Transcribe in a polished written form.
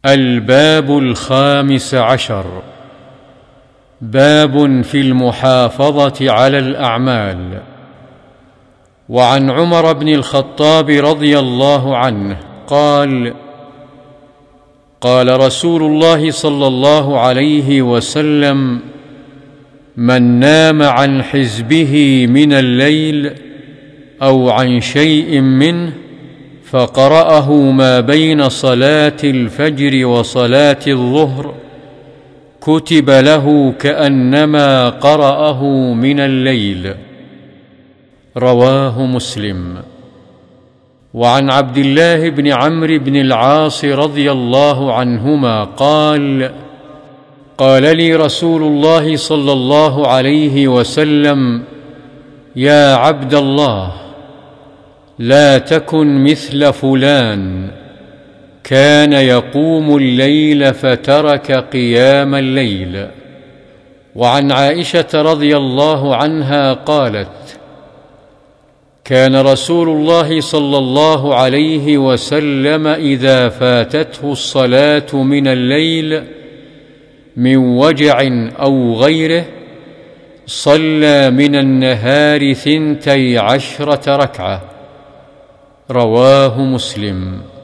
الباب 15. باب في المحافظة على الأعمال. وعن عمر بن الخطاب رضي الله عنه قال: قال رسول الله صلى الله عليه وسلم: من نام عن حزبه من الليل أو عن شيء منه فقرأه ما بين صلاة الفجر وصلاة الظهر كتب له كأنما قرأه من الليل. رواه مسلم. وعن عبد الله بن عمرو بن العاص رضي الله عنهما قال: قال لي رسول الله صلى الله عليه وسلم: يا عبد الله، لا تكن مثل فلان كان يقوم الليل فترك قيام الليل. وعن عائشة رضي الله عنها قالت: كان رسول الله صلى الله عليه وسلم إذا فاتته الصلاة من الليل من وجع أو غيره صلى من النهار 12 ركعة. رواه مسلم.